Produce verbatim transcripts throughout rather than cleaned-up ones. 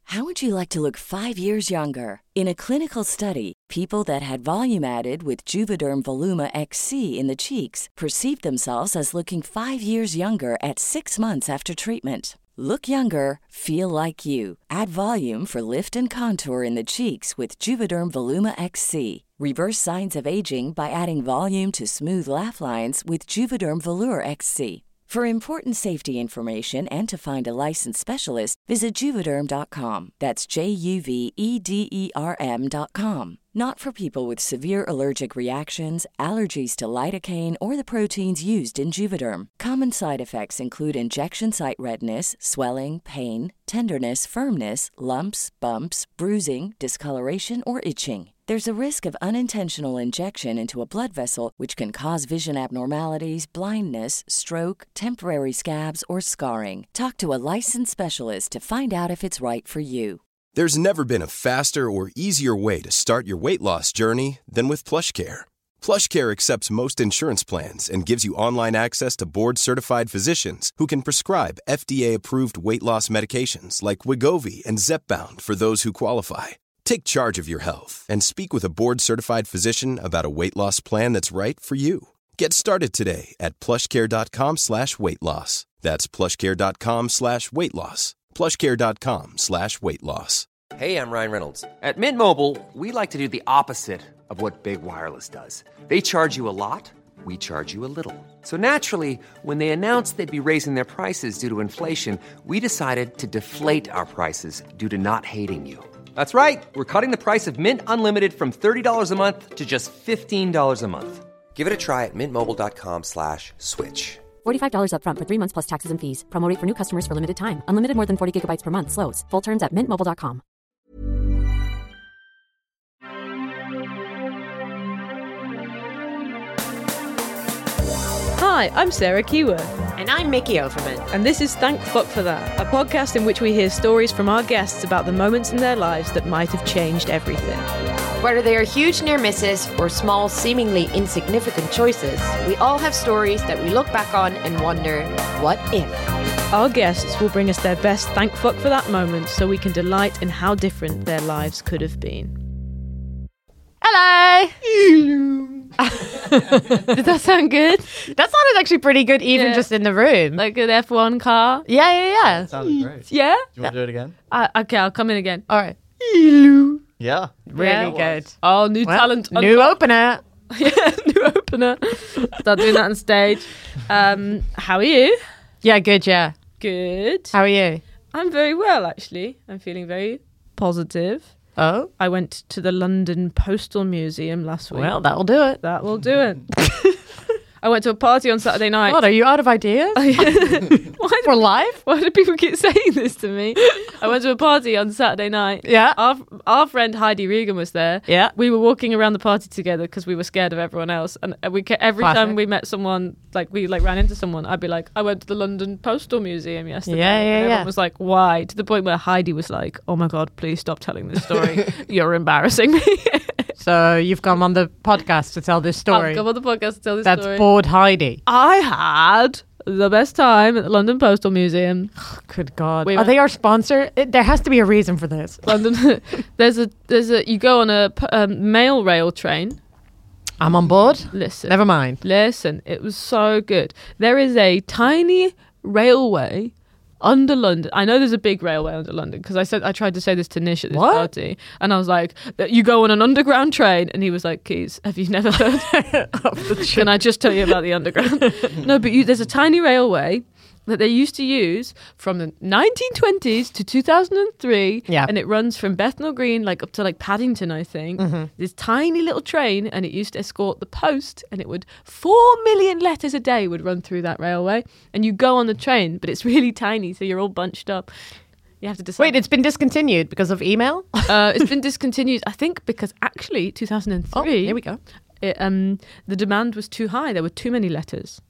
How would you like to look five years younger? In a clinical study, people that had volume added with Juvederm Voluma X C in the cheeks perceived themselves as looking five years younger at six months after treatment. Look younger, feel like you. Add volume for lift and contour in the cheeks with Juvederm Voluma X C. Reverse signs of aging by adding volume to smooth laugh lines with Juvederm Volure X C. For important safety information and to find a licensed specialist, visit Juvederm dot com. That's J U V E D E R M dot com. Not for people with severe allergic reactions, allergies to lidocaine, or the proteins used in Juvederm. Common side effects include injection site redness, swelling, pain, tenderness, firmness, lumps, bumps, bruising, discoloration, or itching. There's a risk of unintentional injection into a blood vessel, which can cause vision abnormalities, blindness, stroke, temporary scabs, or scarring. Talk to a licensed specialist to find out if it's right for you. There's never been a faster or easier way to start your weight loss journey than with PlushCare. PlushCare accepts most insurance plans and gives you online access to board-certified physicians who can prescribe F D A-approved weight loss medications like Wegovy and Zepbound for those who qualify. Take charge of your health and speak with a board-certified physician about a weight loss plan that's right for you. Get started today at plushcare.com slash weight loss. That's plushcare.com slash weight loss. plushcare.com slash weight loss. Hey, I'm Ryan Reynolds. At Mint Mobile, we like to do the opposite of what Big Wireless does. They charge you a lot, we charge you a little. So naturally, when they announced they'd be raising their prices due to inflation, we decided to deflate our prices due to not hating you. That's right. We're cutting the price of Mint Unlimited from thirty dollars a month to just fifteen dollars a month. Give it a try at mintmobile.com slash switch. forty-five dollars up front for three months plus taxes and fees. Promo rate for new customers for limited time. Unlimited more than forty gigabytes per month. Slows full terms at mint mobile dot com. Hi, I'm Sarah Keyworth. And I'm Mickey Overman. And this is Thank Fuck For That, a podcast in which we hear stories from our guests about the moments in their lives that might have changed everything. Whether they are huge near misses or small, seemingly insignificant choices, we all have stories that we look back on and wonder, what if? Our guests will bring us their best Thank Fuck For That moments so we can delight in how different their lives could have been. Hello! Did that sound good? That sounded actually pretty good, even Yeah. just in the room. Like an F one car? Yeah, yeah, yeah. That sounded great. Yeah? Do you want to do it again? Uh, okay, I'll come in again. All right. Yeah. Really Yeah. good. Oh, new Well, talent. new opener. Yeah, new opener. Start doing that on stage. Um, how are you? Yeah, good, yeah. Good. How are you? I'm very well, actually. I'm feeling very positive. Oh? I went to the London Postal Museum last week. Well, that'll do it. That will do it. I went to a party on Saturday night. God, are you out of ideas? Why do, For life? why do people keep saying this to me? I went to a party on Saturday night. Yeah. Our, our friend Heidi Regan was there. Yeah. We were walking around the party together because we were scared of everyone else. And we ca- every Classic. time we met someone, like we like ran into someone, I'd be like, I went to the London Postal Museum yesterday. Yeah, yeah, and everyone yeah. was like, why? To the point where Heidi was like, oh my God, please stop telling this story. You're embarrassing me. So you've come on the podcast to tell this story. I've come on the podcast to tell this That's story. bored Heidi. I had the best time at the London Postal Museum. Good God. We Are went- they our sponsor? It, there has to be a reason for this. London, there's a there's a you go on a p- um, mail rail train. I'm on board. Listen, Never mind. listen. It was so good. There is a tiny railway under London. I know there's a big railway under London because I said I tried to say this to Nish at this What? party, and I was like, "You go on an underground train," and he was like, "Keys, have you never heard of the train? Can I just tell you about the underground?" No, but you, there's a tiny railway that they used to use from the nineteen twenties to two thousand three, Yeah. and it runs from Bethnal Green like up to like Paddington, I think. Mm-hmm. This tiny little train, and it used to escort the post, and it would four million letters a day would run through that railway, and you go on the train, but it's really tiny, so you're all bunched up. You have to decide. Wait, it's been discontinued because of email? uh, it's been discontinued, I think, because actually two thousand three. Oh, here we go. It, um, the demand was too high. There were too many letters.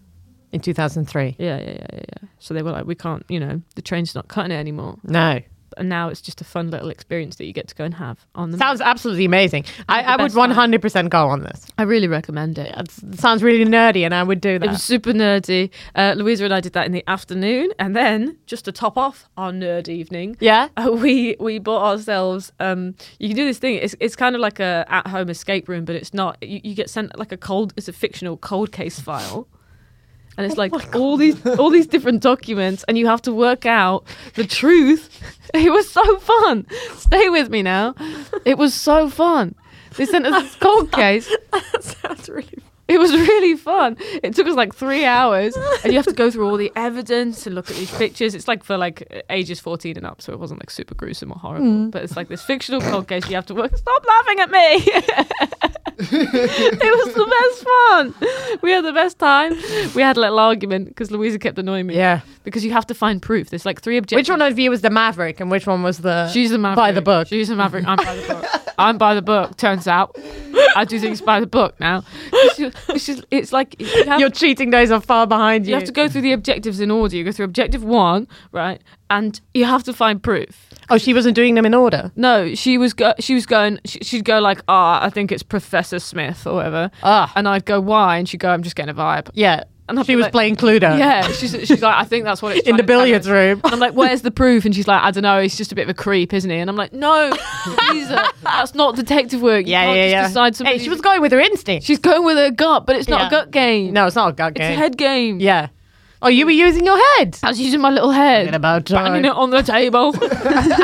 In two thousand three. Yeah, yeah, yeah, yeah, yeah. So they were like, we can't, you know, the train's not cutting it anymore. No. and now it's just a fun little experience that you get to go and have on the Sounds absolutely amazing. I, the I would best time. one hundred percent go on this. I really recommend it. It sounds really nerdy, and I would do that. It was super nerdy. Uh, Louisa and I did that in the afternoon, and then just to top off our nerd evening, yeah, uh, we we bought ourselves. Um, you can do this thing. It's it's kind of like a at home escape room, but it's not. You, you get sent like a cold. It's a fictional cold case file. And it's like oh all these all these different documents, and you have to work out the truth. It was so fun. Stay with me now. It was so fun. They sent us this cold case. That sounds really fun. It was really fun. It took us like three hours, and you have to go through all the evidence and look at these pictures. It's like for like ages fourteen and up, so it wasn't like super gruesome or horrible. Mm. But it's like this fictional cold case. You have to work. Stop laughing at me. It was the best fun. We had the best time. We had a little argument because Louisa kept annoying me. Yeah. Because you have to find proof. There's like three objectives. Which one of you was the maverick and which one was the She's the maverick. by the book? She's the maverick. I'm by the book. I'm by the book, turns out. I do things by the book now. It's, just, it's like... You have, Your cheating days are far behind you. You have to go through the objectives in order. You go through objective one, right? And you have to find proof. Oh, she wasn't doing them in order? No, she was go- She was going... She, she'd go like, ah, oh, I think it's Professor Smith or whatever. Ah. And I'd go, why? And she'd go, I'm just getting a vibe. Yeah. And she was like, playing Cluedo. Yeah, she's, she's like, I think that's what it's in the billiards room. And I'm like, where's the proof? And she's like, I don't know, he's just a bit of a creep, isn't he? And I'm like, no, Lisa, that's not detective work. You yeah, can't yeah, just yeah. Decide somebody... Hey, she was going with her instinct. She's going with her gut, but it's not yeah. a gut game. No, it's not a gut game. It's a head game. Yeah. Oh, you were using your head. I was using my little head. Talking about time. Banging it on the table. We're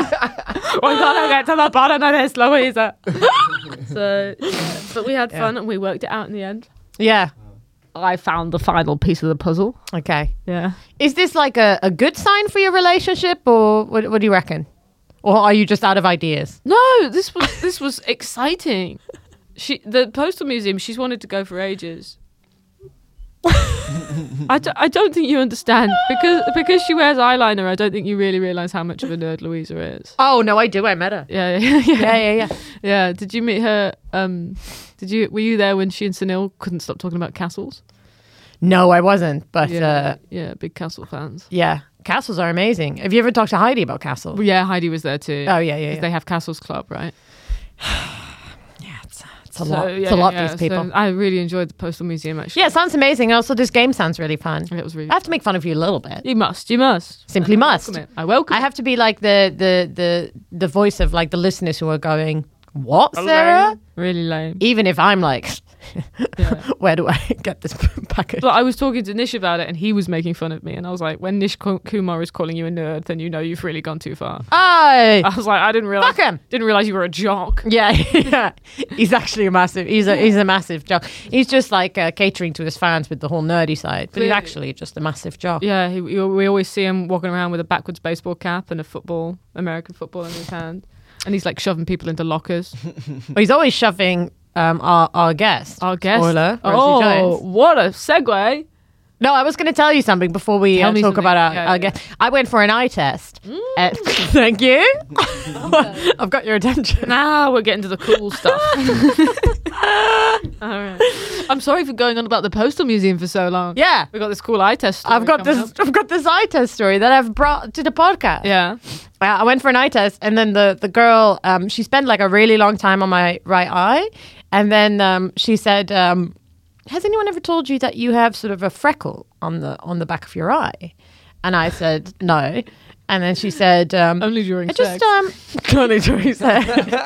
gonna get to the bottom of this, Louisa. So, yeah. But we had fun yeah. and we worked it out in the end. Yeah. I found the final piece of the puzzle. Okay. Yeah. Is this like a, a good sign for your relationship, or what, what do you reckon? Or are you just out of ideas? No, this was this was exciting. She the Postal Museum, she's wanted to go for ages. I, d- I don't think you understand because because she wears eyeliner. I don't think you really realise how much of a nerd Louisa is. Oh no, I do. I met her. Yeah, yeah, yeah, yeah, yeah, yeah. yeah. Did you meet her? Um, did you? Were you there when she and Sunil couldn't stop talking about castles? No, I wasn't. But yeah, uh, yeah, big castle fans. Yeah, castles are amazing. Have you ever talked to Heidi about castles? Well, yeah, Heidi was there too. Oh yeah, yeah. yeah. They have Castles Club, right? It's a so, lot. Yeah, it's a lot, yeah, these people. So I really enjoyed the Postal Museum, actually. Yeah, it sounds amazing. Also, this game sounds really fun. It was really I have to make fun of you a little bit. You must. You must. Simply I must. Welcome it. I welcome I have to be like the the the the voice of like the listeners who are going, what, Sarah? Lame. Really lame. Even if I'm like, yeah. where do I get this package? But I was talking to Nish about it and he was making fun of me. And I was like, when Nish Kumar is calling you a nerd, then you know you've really gone too far. Aye. I was like, I didn't realize. Fuck him. Didn't realize you were a jock. Yeah, yeah. He's actually a massive. He's a he's a massive jock. He's just like uh, catering to his fans with the whole nerdy side, but he's actually just a massive jock. Yeah, he, we always see him walking around with a backwards baseball cap and a football, American football in his hand, and he's like shoving people into lockers. Well, he's always shoving um, our our guest. Our guest. Spoiler. Oh, Jones. what a segue! No, I was going to tell you something before we uh, talk something. about our, yeah, our yeah. guest. I went for an eye test. Mm. Uh, thank you. I've got your attention. Now we're getting to the cool stuff. All right. I'm sorry for going on about the Postal Museum for so long. Yeah, we got this cool eye test story I've got this. up. I've got this eye test story that I've brought to the podcast. Yeah. Uh, I went for an eye test, and then the the girl, um, she spent like a really long time on my right eye, and then um, she said, um, "Has anyone ever told you that you have sort of a freckle on the on the back of your eye?" And I said, "No." And then she said, um, "Only during I sex." Just um, only during sex.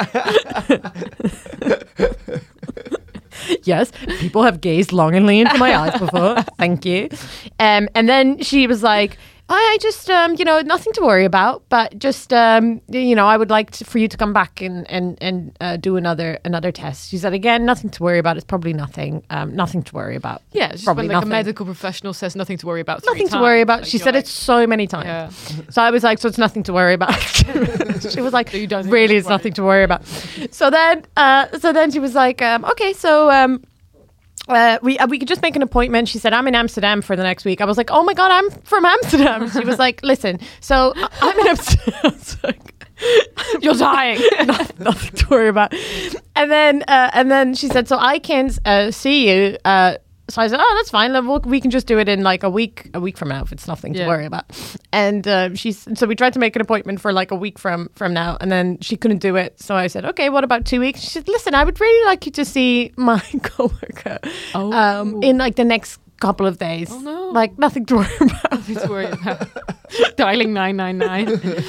Yes, people have gazed longingly into my eyes before. Thank you. Um, and then she was like, I, I just, um, you know, nothing to worry about, but just, um, you know, I would like to, for you to come back and and and uh, do another another test. She said, again, nothing to worry about. It's probably nothing, um, nothing to worry about. Yeah, it's just probably when like nothing. a medical professional says nothing to worry about. Three Nothing times. to worry about. Like, she said like, it so many times. Yeah. So I was like, so it's nothing to worry about. She was like, So you don't think really, it's it's nothing to worry about. So then, uh, so then she was like, um, okay, so um, uh, we uh, we could just make an appointment. She said, I'm in Amsterdam for the next week. I was like, oh my god, I'm from Amsterdam. She was like, listen, so uh, I'm in Amsterdam. I was like, you're dying. nothing, nothing to worry about. And then, uh, and then she said, so I can uh, see you. Uh, so I said, oh, that's fine. We'll, we can just do it in like a week, a week from now if it's nothing Yeah. to worry about. And uh, she's so we tried to make an appointment for like a week from from now, and then she couldn't do it. So I said, okay, what about two weeks? She said, listen, I would really like you to see my coworker Oh. um, in like the next couple of days. Oh, no. Like nothing to worry about. Nothing to worry about. Dialing nine nine nine.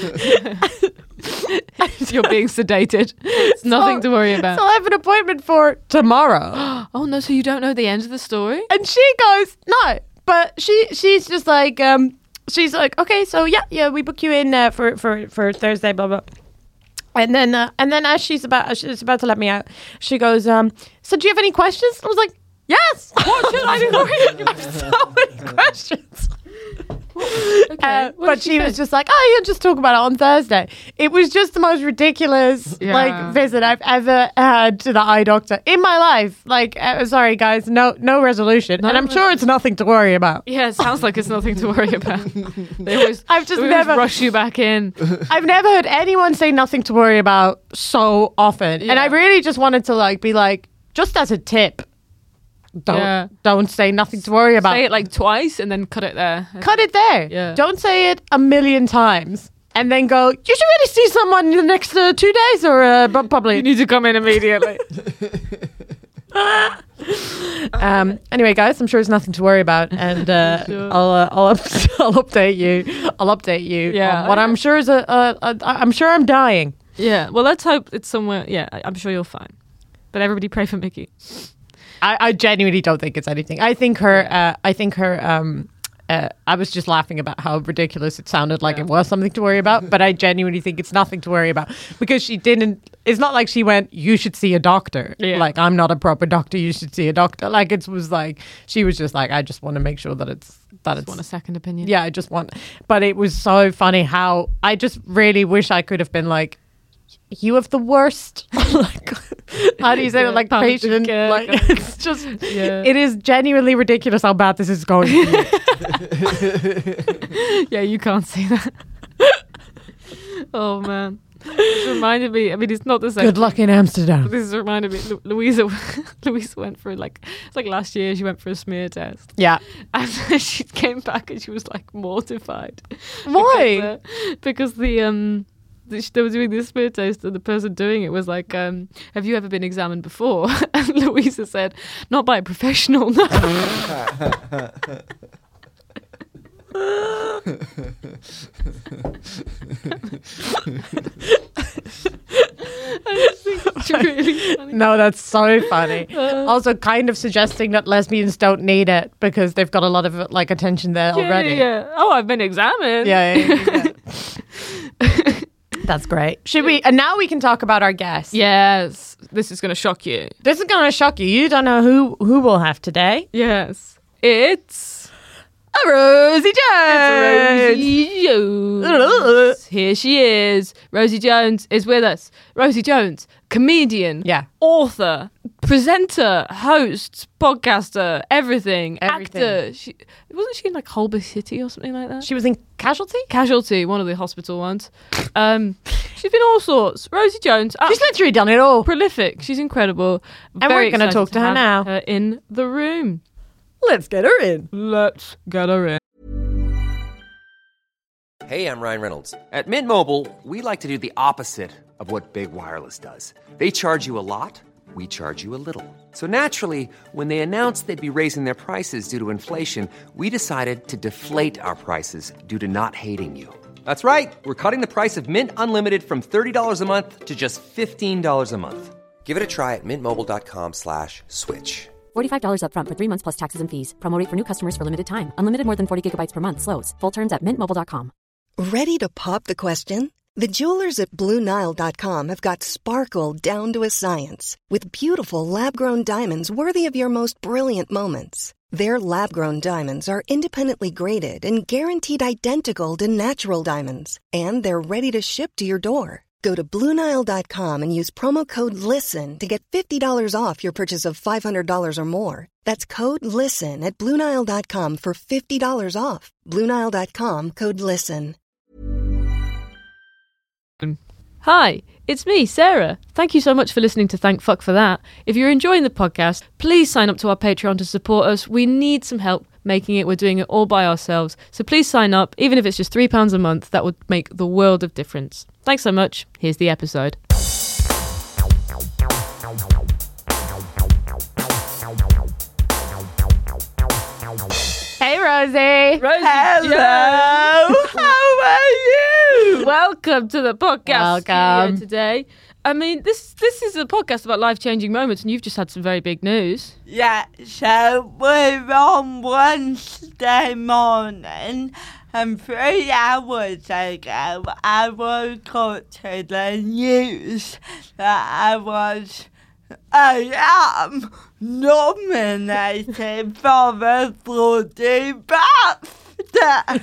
You're being sedated. It's nothing So- to worry about. So I have an appointment for tomorrow. Oh no! So you don't know the end of the story? And she goes, no. But she she's just like, um, she's like, okay, so yeah, yeah, we book you in uh, for, for, for Thursday, blah, blah. And then uh, and then as she's about as she's about to let me out, she goes, um, so do you have any questions? I was like, yes. What should I do? You have so many questions. Okay. Uh, What but did she, she say? was just like, oh, you'll just talk about it on Thursday. It was just the most ridiculous Yeah. like visit I've ever had to the eye doctor in my life. Like, uh, sorry guys, no no resolution, No and I'm sure it's nothing to worry about. Yeah, it sounds like it's nothing to worry about. They always, I've just they always never- rush you back in. I've never heard anyone say nothing to worry about so often, and I Yeah. really just wanted to like be like, just as a tip, don't Yeah. don't say nothing to worry about. Say it like twice and then cut it there. Cut it there. Yeah. Don't say it a million times. And then go, you should really see someone in the next uh, two days or uh, bu- probably. You need to come in immediately. um, anyway, guys, I'm sure it's nothing to worry about. And uh, Sure. I'll, uh, I'll, up- I'll update you. I'll update you Yeah. on what I'm sure is a, a, a, I'm sure I'm dying. Yeah. Well, let's hope it's somewhere. Yeah, I- I'm sure you'll find. But everybody pray for Mickey. I, I genuinely don't think it's anything. I think her, uh, I think her, um, uh, I was just laughing about how ridiculous it sounded like Yeah. it was something to worry about, but I genuinely think it's nothing to worry about because she didn't, it's not like she went, you should see a doctor. Yeah. Like, I'm not a proper doctor, you should see a doctor. Like, it was like, she was just like, I just want to make sure that it's, that Just it's, want a second opinion. yeah, I just want, but it was so funny how I just really wish I could have been like, you have the worst, like, how do you say Yeah, it, like palliative patient, care like, kind of- it's just, Yeah. it is genuinely ridiculous how bad this is going. For you. Yeah, you can't see that. Oh man, this reminded me. I mean, it's not the same. Good luck in Amsterdam. This is reminded me. Lu- Louisa, Louisa went for like it's like last year. She went for a smear test, Yeah. and then she came back and she was like mortified. Why? Because, uh, because the um. the- They were doing this smear test, and the person doing it was like, um, "Have you ever been examined before?" And Louisa said, "Not by a professional." No. I just think it's really funny. No, that's so funny. Uh. Also, kind of suggesting that lesbians don't need it because they've got a lot of like attention there Yeah, already. yeah. Oh, I've been examined. Yeah, yeah, yeah, yeah. That's great. Should we? And now we can talk about our guest. Yes. This is going to shock you. This is going to shock you. You don't know who who we'll have today. Yes. It's A Rosie Jones. Rosie Jones. Here she is. Rosie Jones is with us. Rosie Jones, comedian, Yeah. author, presenter, host, podcaster, everything, Everything. actor. She wasn't she in like Holby City or something like that? She was in Casualty. Casualty, one of the hospital ones. Um, she's been all sorts. Rosie Jones, She's literally done it all. prolific. She's incredible. And Very we're gonna excited talk to her have now. Her in the room. Let's get her in. Let's get her in. Hey, I'm Ryan Reynolds. At Mint Mobile, we like to do the opposite of what Big Wireless does. They charge you a lot, we charge you a little. So naturally, when they announced they'd be raising their prices due to inflation, we decided to deflate our prices due to not hating you. That's right. We're cutting the price of Mint Unlimited from thirty dollars a month to just fifteen dollars a month. Give it a try at mintmobile.com slash switch. forty-five dollars upfront for three months plus taxes and fees. Promo rate for new customers for limited time. Unlimited more than forty gigabytes per month. Slows full terms at mint mobile dot com. Ready to pop the question? The jewelers at Blue Nile dot com have got sparkle down to a science with beautiful lab-grown diamonds worthy of your most brilliant moments. Their lab-grown diamonds are independently graded and guaranteed identical to natural diamonds, and they're ready to ship to your door. Go to Blue Nile dot com and use promo code LISTEN to get fifty dollars off your purchase of five hundred dollars or more. That's code LISTEN at Blue Nile dot com for fifty dollars off. Blue Nile dot com, code LISTEN. Hi, it's me, Sarah. Thank you so much for listening to Thank Fuck for That. If you're enjoying the podcast, please sign up to our Patreon to support us. We need some help making it. We're doing it all by ourselves. So please sign up, even if it's just three pounds a month. That would make the world of difference. Thanks so much. Here's the episode. Hey, Rosie. Rosie, Hello. How are you? Welcome to the podcast Welcome. studio today. I mean, this this is a podcast about life-changing moments, and you've just had some very big news. Yeah, so we're on Wednesday morning, and three hours ago I woke up to the news that I was, I am nominated for a bloody BAFTA.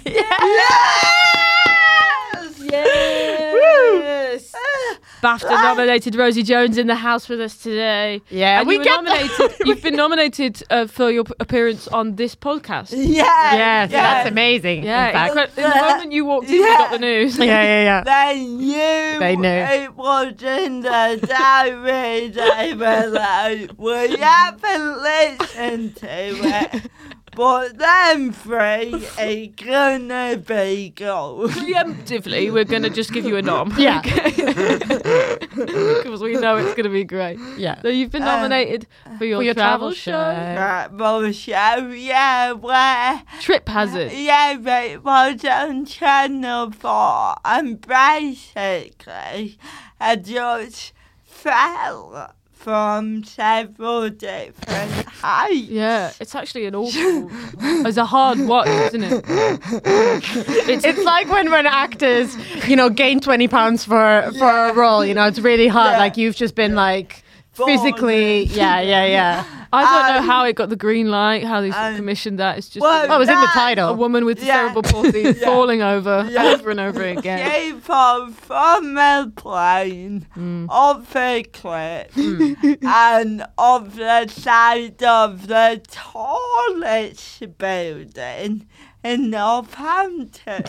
Yes! Yes! BAFTA nominated Rosie Jones in the house with us today. Yeah, and we you were get nominated. You've been nominated uh, for your p- appearance on this podcast. Yeah, Yes, yeah. that's amazing. Yeah, in fact. incre- in the moment you walked in, you Yeah. got the news. Yeah, yeah, yeah. They knew, They knew. it was in the diary. They were like, we haven't listened to it, but them three are gonna be gold. Preemptively, we're going to just give you a nom. Yeah. Because we know it's going to be great. Yeah. So you've been nominated for your, For your travel, travel show. show. Travel show, yeah, where, Trip Hazard. yeah, but it was on Channel four, and basically, I just fell from several different heights. Yeah, it's actually an awful... It's a hard watch, isn't it? It's, It's like when, when actors, you know, gain twenty pounds for, for a role, you know, it's really hard. Yeah. Like you've just been like physically, yeah, yeah, yeah. I don't know Um, how it got the green light, how they um, commissioned that. It's just well, Oh, it was in the that- a title. woman with Yeah. cerebral palsy Yeah. falling over Yeah. over and over again. She fell from a plane off a cliff and off the side of the tallest building in Northampton.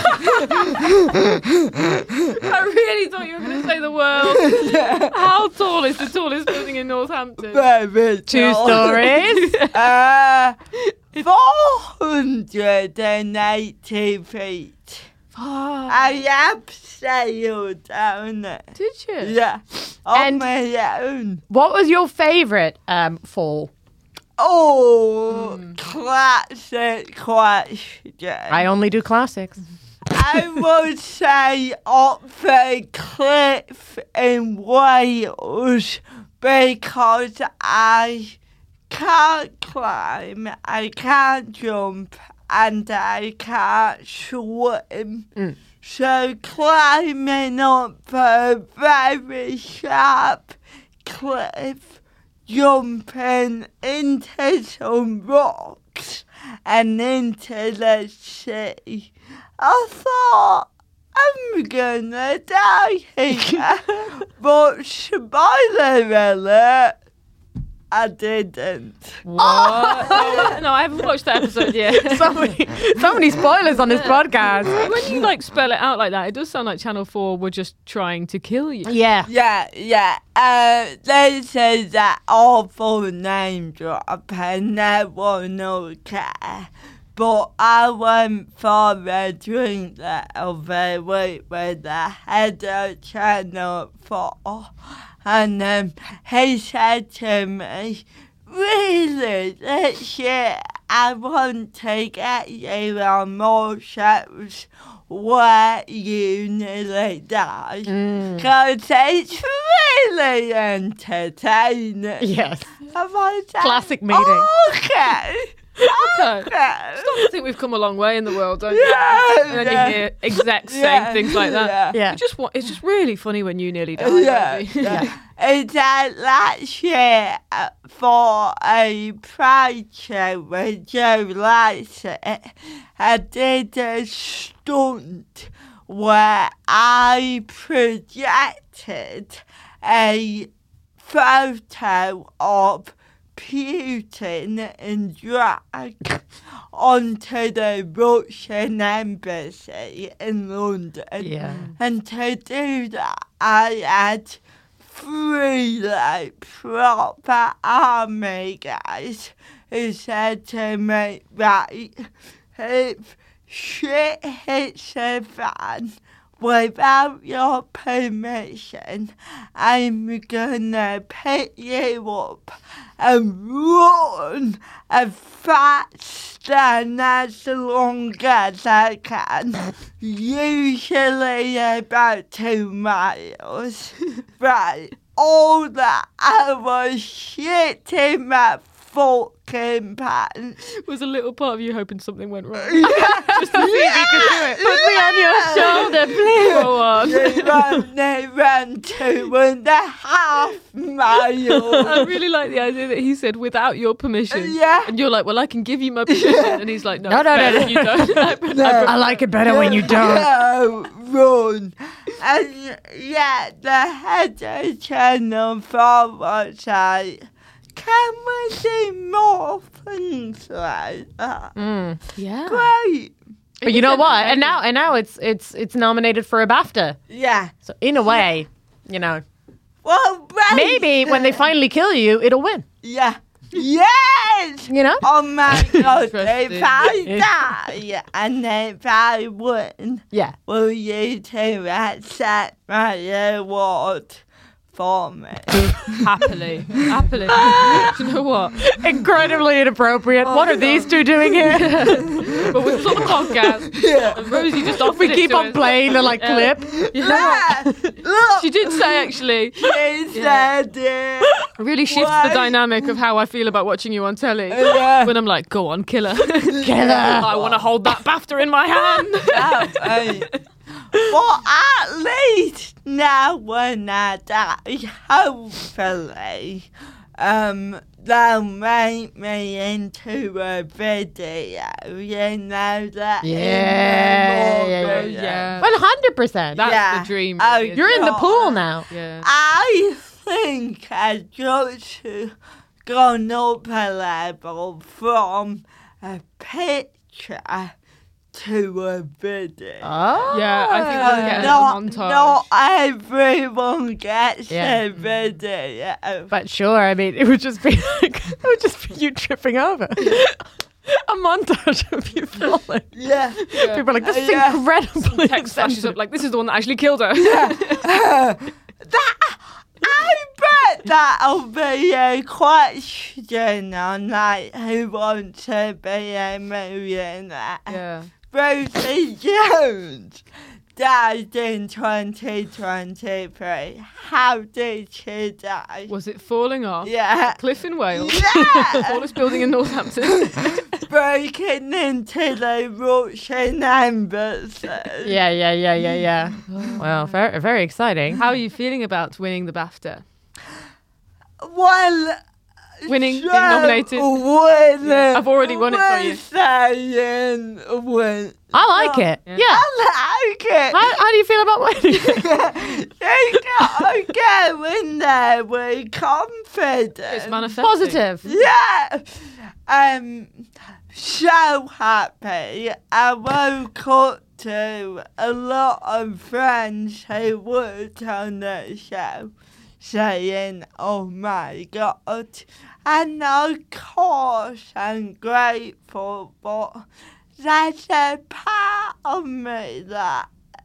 I really thought you were going to say the world. How tall is the tallest building in Northampton? Very Two tall. stories. Uh, four hundred eighty feet. I have sailed down it. Did you? Yeah, on And- my own. What was your favourite um, fall? Oh, Hmm. classic question. I only do classics. I would say up the cliff in Wales because I can't climb, I can't jump, and I can't swim. So climbing up a very sharp cliff, jumping into some rocks and into the sea. I thought, I'm gonna die here. But spoiler alert, I didn't. What? Oh, no, I haven't watched that episode yet. So many, so many spoilers on this podcast. When you like spell it out like that, it does sound like Channel four were just trying to kill you. Yeah. Yeah, yeah. Uh, this is that awful name drop and that one okay. But I went for a drink the other week with the head of Channel four, and um, he said to me, really, this year I want to get you on more shows where you nearly die. Because it's really entertaining. Yes. I was like, Classic meeting. Okay. Okay. Okay. I think we've come a long way in the world, don't you? Yeah, And then yeah. you hear execs saying Yeah, things like that. yeah. Yeah. You just want, it's just really funny when you nearly die. Yeah, Rosie. yeah. It's like last year uh, for a Pride show with Joe Lycett, I did a stunt where I projected a photo of Putin in drag onto the Russian embassy in London. Yeah. And to do that, I had three like proper army guys who said to me, right, if shit hits the fan without your permission, I'm gonna pick you up and run as fast and as long as I can, usually about two miles. Right, all that I was shitting my fucking pants. Was a little part of you hoping something went wrong? Just to see if you could do it. Put me on your shoulder, please. Go on. They ran, they ran two and a half miles. I really like the idea that he said without your permission. Yeah. And you're like, well, I can give you my permission. And he's like, no, No, no, no, no, no. you don't. I, pre- No. I, pre- I like it better when you don't. No, run. And yeah, the head of Channel four was like, can we do more things like that? Mm. yeah. Great. But you know what? And now, and now it's it's it's nominated for a BAFTA. Yeah. So in a way, you know, Well, right. maybe when they finally kill you, it'll win. Yeah. Yes! You know? Oh my god, if Interesting. I die and if I win, Yeah. will you two accept my award for me? Happily. Happily. Do you know what? Incredibly inappropriate. what are these two doing here? But we was on the podcast. Yeah. And Rosie just offered we it keep to on us. playing the like Yeah. clip. Yeah. Look, She did say, actually, she said it. really shifts Why? the dynamic of how I feel about watching you on telly. Yeah. When I'm like, go on, kill her. Kill her. I want to hold that BAFTA in my hand. Oh, right. But at least now when I die, hopefully, um, they'll make me into a video, you know, that Yeah, in the yeah, yeah, movie. yeah. One hundred percent. That's Yeah. the dream. Oh, really, You're in the God. pool now. Yeah. I think I just gone up a level from a picture to a video. Oh. Yeah, I think we'll get not, a montage. not everyone gets Yeah. a video. But sure, I mean, it would just be like, it would just be you tripping over. A montage of you falling. Yeah. People are like, this is Yeah. incredibly Text flashes up like, this is the one that actually killed her. That, I bet that'll be a question on like who wants to be a millionaire. Yeah. Rosie Jones died in twenty twenty-three. How did she die? Was it falling off? Yeah. Cliff in Wales. Yeah. Tallest building in Northampton. Breaking into the Russian embassy. Yeah, yeah, yeah, yeah, yeah. Well, very, very exciting. How are you feeling about winning the BAFTA? Well, Winning, being so nominated. Winning, I've already won it for you. We're saying win. I like it. Yeah. I like it. How, how do you feel about winning? You gotta go in there with confidence. It's manifesting. Positive. Yeah. Um, so happy. I woke up to a lot of friends who worked on the show saying, oh my God. And of course I'm grateful, but there's a part of me that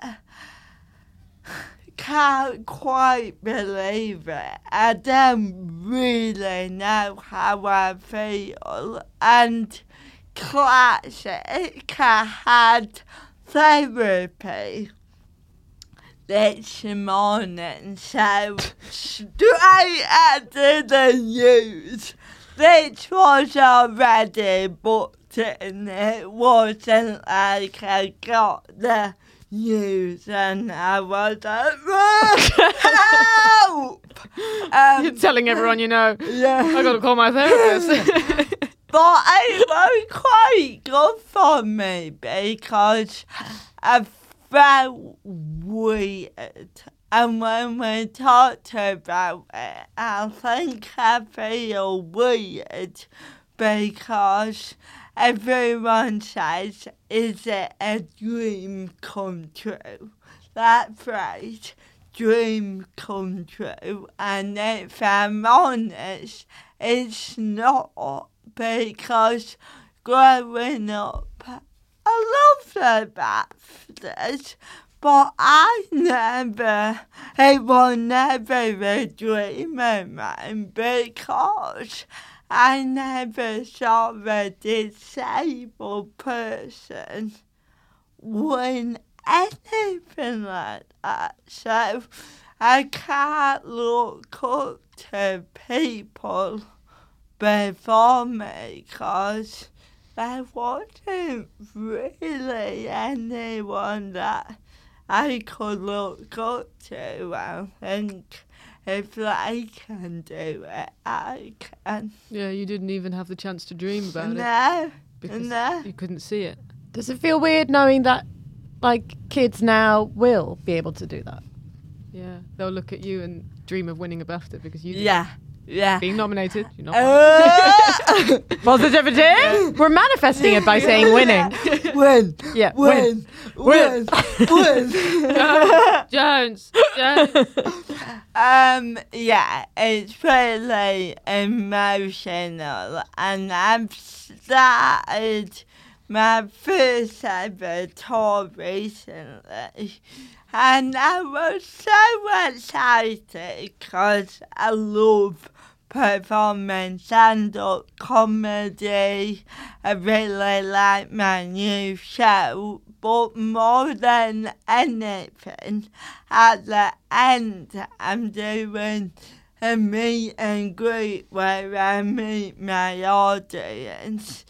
can't quite believe it. I don't really know how I feel. And classic, I had therapy this morning, so straight after the news, this was already booked in. It wasn't like I got the news and I was like, help! Um, You're telling everyone you know. yeah. I got to call my therapist. But it was quite good for me because I felt weird And when we talked about it, I think I feel weird because everyone says, is it a dream come true? That phrase, dream come true. And if I'm honest, it's not, because growing up, I love the BAFTAs, but I never, it was never a dream of mine because I never saw a disabled person win anything like that. So I can't look up to people before me because there wasn't really anyone that I could look up to. I think if they can do it, I can. Yeah, you didn't even have the chance to dream about no, it. Because no. you couldn't see it. Does it feel weird knowing that, like, kids now will be able to do that? Yeah, they'll look at you and dream of winning a BAFTA because you did. Yeah, yeah. Being nominated, you're not. Uh, Positivity. Yeah. We're manifesting it by saying winning. Win. Yeah. Win. Win. Win. Win. Jones. Jones. Um. Yeah, it's really emotional, and I've started my first ever tour recently. And I was so excited because I love performing stand-up comedy. I really like my new show. But more than anything, at the end, I'm doing a meet and greet where I meet my audience.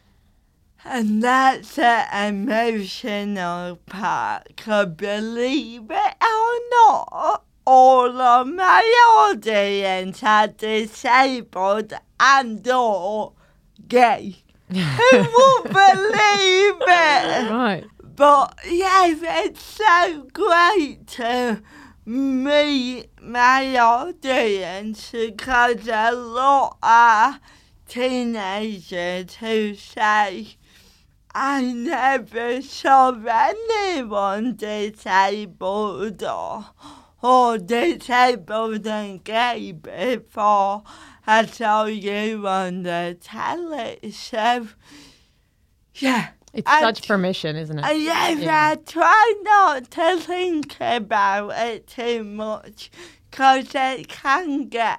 And that's the emotional part, 'cause believe it or not, all of my audience are disabled and or gay. Who would believe it? Right. But yeah, it's so great to meet my audience because a lot are teenagers who say, I never saw anyone disabled or, or disabled and gay before I saw you on the telly. So, yeah. It's I, such permission, isn't it? Uh, yeah, Yeah. I try not to think about it too much because it can get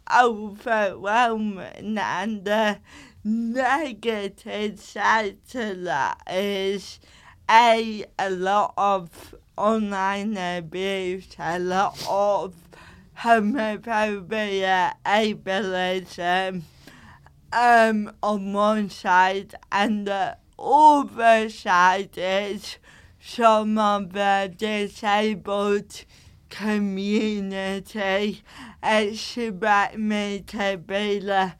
overwhelming, and the negative side to that is a, a lot of online abuse, a lot of homophobia, ableism um, on one side, and the other side is some of the disabled community expect me to be the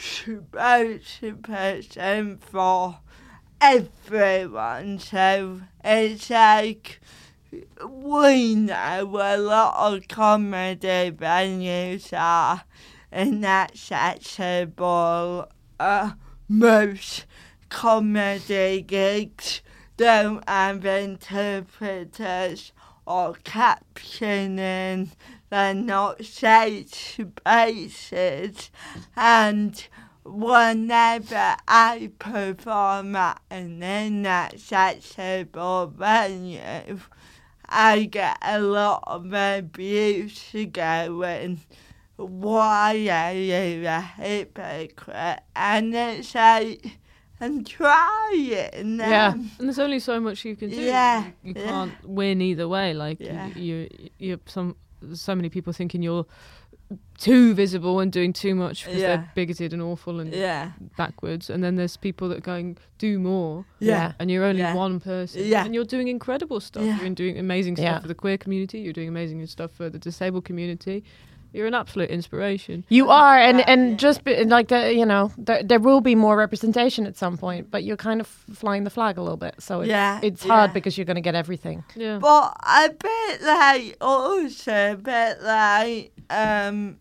spokesperson for everyone. So it's like, we know a lot of comedy venues are inaccessible. Uh, most comedy gigs don't have interpreters or captioning. They're not safe spaces, and whenever I perform at an inaccessible venue, I get a lot of abuse going, why are you a hypocrite? And it's like, I'm trying. Yeah. And there's only so much you can do. Yeah, You, you yeah. can't win either way. Like, Yeah. you, you, you're some, so many people thinking you're too visible and doing too much because Yeah. they're bigoted and awful and Yeah. backwards. And then there's people that are going, do more. Yeah. And you're only Yeah. one person. Yeah. And you're doing incredible stuff. Yeah. You're doing amazing stuff Yeah. for the queer community. You're doing amazing stuff for the disabled community. You're an absolute inspiration. You are, and and just be, like the, you know, there, there will be more representation at some point, but you're kind of flying the flag a little bit, so it's, Yeah, it's hard yeah. because you're going to get everything. Yeah. But a bit like, also a bit like, um,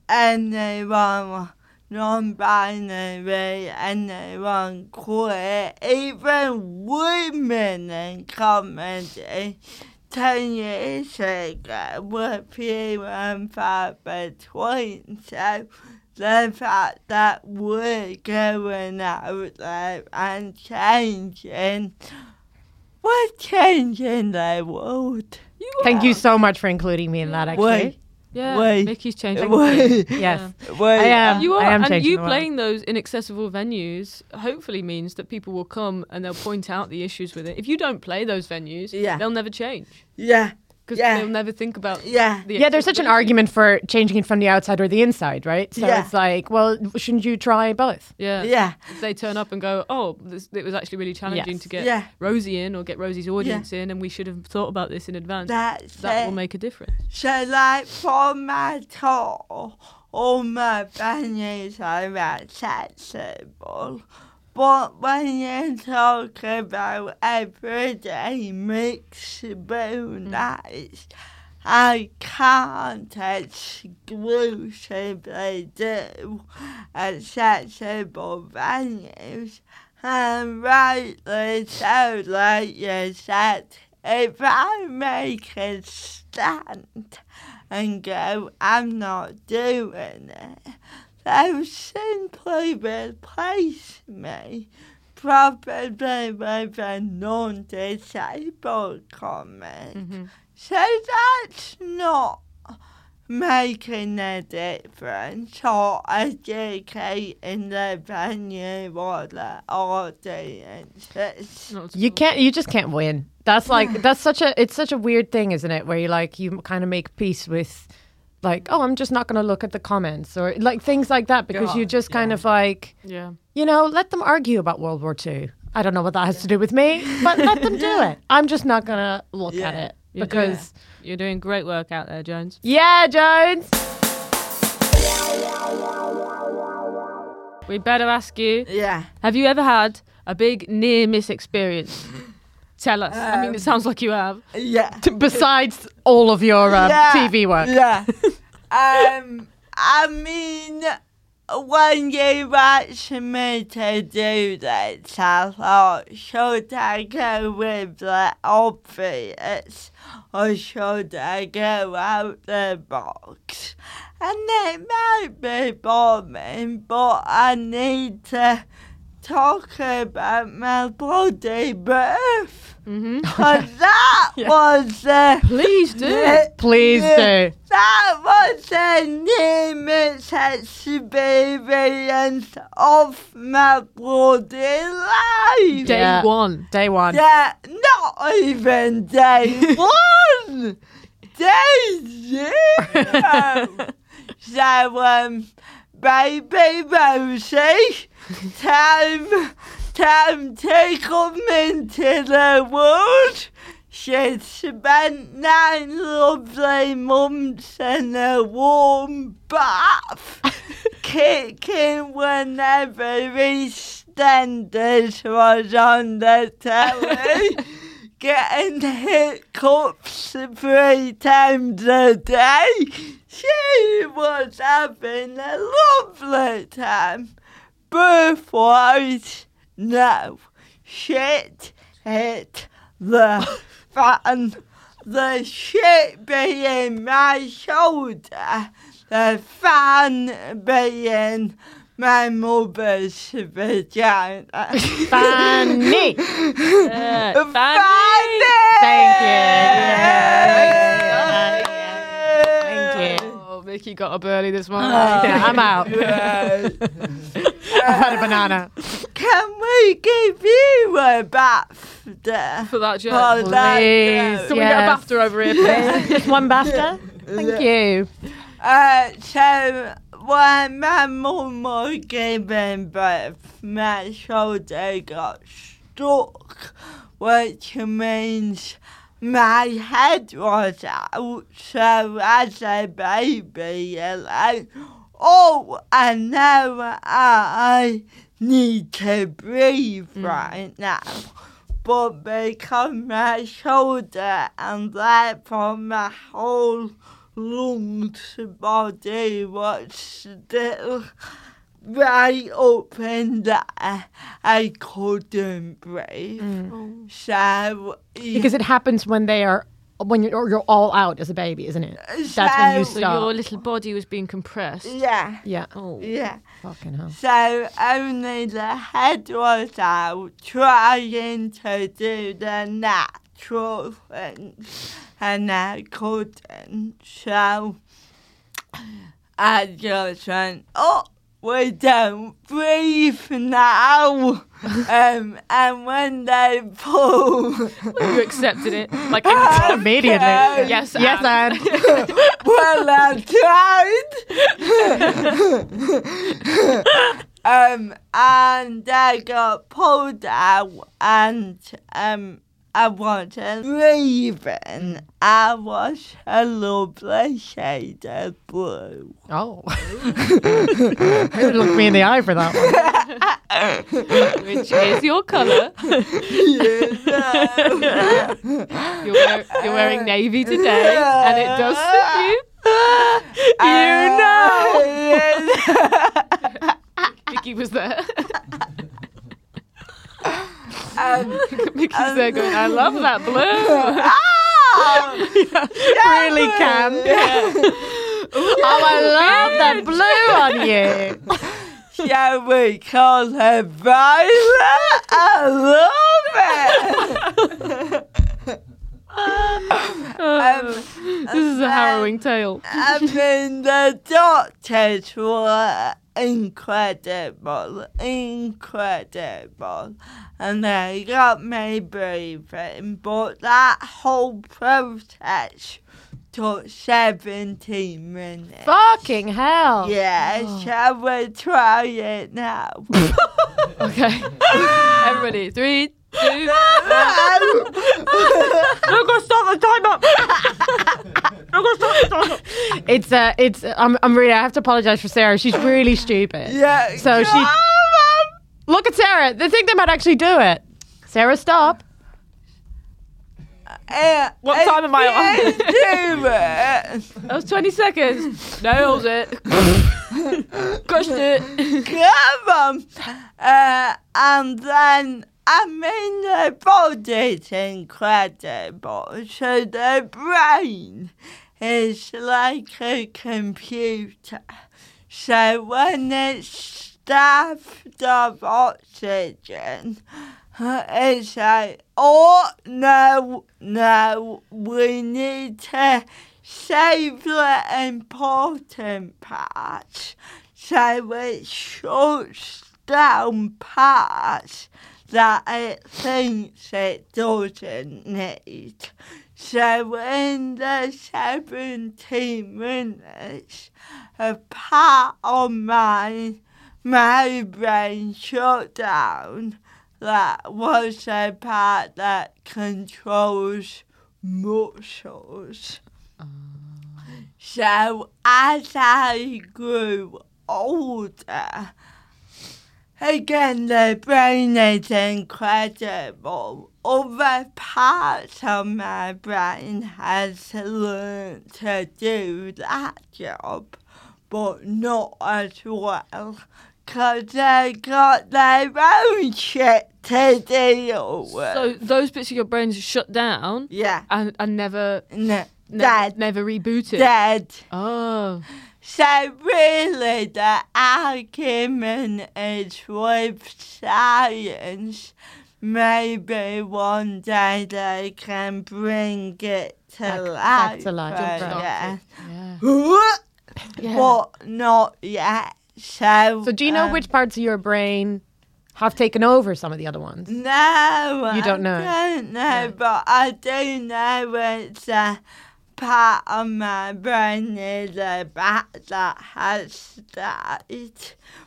anyone non-binary, anyone queer, even women in comedy ten years ago were few and far between. So the fact that we're going out there and changing, we're changing the world. You Thank you so much for including me in that, actually. Wait. Yeah, Wait. Mickey's changing. Wait. Yes. Wait. I am. You are, I am and changing you the world. playing those inaccessible venues hopefully means that people will come and they'll point out the issues with it. If you don't play those venues, Yeah. they'll never change Yeah. because Yeah. they'll never think about. Yeah. The Yeah, there's such an accessibility. argument for changing it from the outside or the inside, right? So Yeah. it's like, well, shouldn't you try both? Yeah. Yeah. If they turn up and go, oh, this, it was actually really challenging Yes. to get Yeah. Rosie in or get Rosie's audience in, and we should have thought about this in advance. That's that it. will make a difference. So, like, for my tour, all my venues are accessible. But when you talk about everyday mixed spoon nights, I can't exclusively do accessible venues. And rightly so, like you said, if I make a stand and go, I'm not doing it, they'll simply replace me, probably with a non-disabled comic. Mm-hmm. So that's not making a difference or educating the venue or the audiences. Not You can't. You just can't win. That's like that's such a. It's such a weird thing, isn't it? Where you like you kind of make peace with, like, oh, I'm just not going to look at the comments or like things like that because you God, just kind yeah. of like, Yeah. you know, let them argue about World War Two. I don't know what that has to do with me, but let them do it. I'm just not going to look at Yeah. it You're because, You're doing great work out there, Jones. yeah, Jones. We better ask you, Yeah. have you ever had a big near-miss experience? Tell us. I mean, it sounds like you have. Yeah. Besides all of your um, Yeah, T V work. Yeah. um, I mean, when you asked me to do this, I thought, should I go with the obvious or should I go out the box? And it might be boring, but I need to talk about my bloody birth. Mm-hmm. Because that was uh, Please do. Please do. that was a near-miss experience of my bloody life. Day Yeah. one. Day one. Yeah, not even day one. Day zero. So, um, baby Rosie, time, time to come into the world. She's spent nine lovely months in a warm bath, kicking whenever EastEnders was on the telly, getting hiccups three times a day. She was having a lovely time. Birth-wise, no. Shit hit the fan. The shit being my shoulder, the fan being my mother's vagina. Fanny. Yeah. Fanny! Thank you. Yeah. Thank you. Oh, Vicky got up early this morning. Yeah, I'm out. Yeah. I've had a banana. Can we give you a BAFTA? For that joke. For that Please. joke? Can we get a Yes. BAFTA over here, please? Just one BAFTA? Thank you. Uh, so when my mum was giving birth, my shoulder got stuck, which means my head was out, so as a baby, you're like, oh, and now I need to breathe mm. right now. But because my shoulder and therefore my whole lungs body was still right up in there, I couldn't breathe. Mm. So because it happens when they are when you're you're all out as a baby, isn't it? That's when you so stop. Your little body was being compressed. Yeah. Yeah. Oh. Yeah. Fucking hell. So only the head was out, trying to do the natural things, and I couldn't. So I just went, oh, we don't breathe now. um, and when they pull, you accepted it like immediately. Yes, yes, Anne. Well, I tried. um, and they got pulled out, and um. I wasn't breathing. I was a lovely shade of blue. Oh. Really looked me in the eye for that one. Which is your colour. You know. you're, wear- you're wearing navy today, and it does suit you. You know. Vicky was there. Um, Mickey's um, there going, I love that blue. Oh, yeah, really can. Yeah. Oh, I love that blue on you. Shall we call her Violet? I love it. um, this is a harrowing tale. I mean, the doctors were incredible, incredible. And they got me breathing, but that whole process took seventeen minutes. Fucking hell. Yeah, oh. Shall we try it now? Okay. Everybody, three, two, one. We're going to stop the timer. We're going to stop the timer. It's, uh, it's, I'm, I'm really, I have to apologize for Sarah. She's really stupid. Yeah. So she... Look at Sarah. They think they might actually do it. Sarah, stop. Uh, what time am I on? Do it. That was twenty seconds. Nails it. Crushed it. Come on. Uh, and then, I mean, the body's incredible. So the brain is like a computer. So when it's stuffed of oxygen, it's like, oh, no, no, we need to save the important parts. So it shuts down parts that it thinks it doesn't need. So in the seventeen minutes, a part of mine, my brain shut down. That was the part that controls muscles. Uh. So as I grew older, again the brain is incredible. Other parts of my brain has learned to do that job, but not as well. Because they got their own shit to deal with. So those bits of your brains are shut down? Yeah. And, and never, no, ne- dead. never rebooted? Dead. Oh. So really the argument is with science. Maybe one day they can bring it to back, life. Back to life. Yeah. Yeah. Yeah. But not yet. So, so do you know um, which parts of your brain have taken over some of the other ones? No, you don't know. I don't know, yeah. But I do know it's a part of my brain is a back that has started.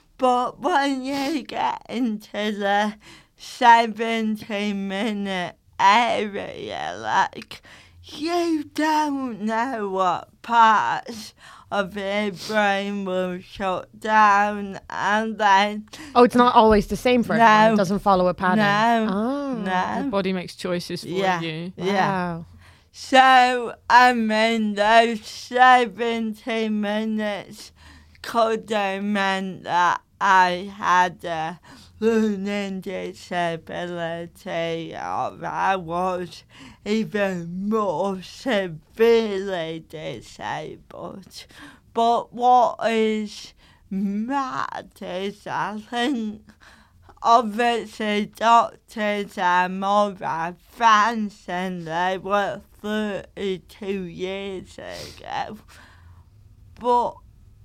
But when you get into the seventeen minute area, like, you don't know what parts of your brain will shut down, and then... Oh, it's not always the same for everyone. No. It doesn't follow a pattern. No, Oh. no. Your body makes choices for Yeah, you. yeah. Wow. So, I mean, those seventy minutes could have meant that I had a learning disability, or I was even more severely disabled. But what is mad is I think obviously doctors are more advanced than they were thirty-two years ago. But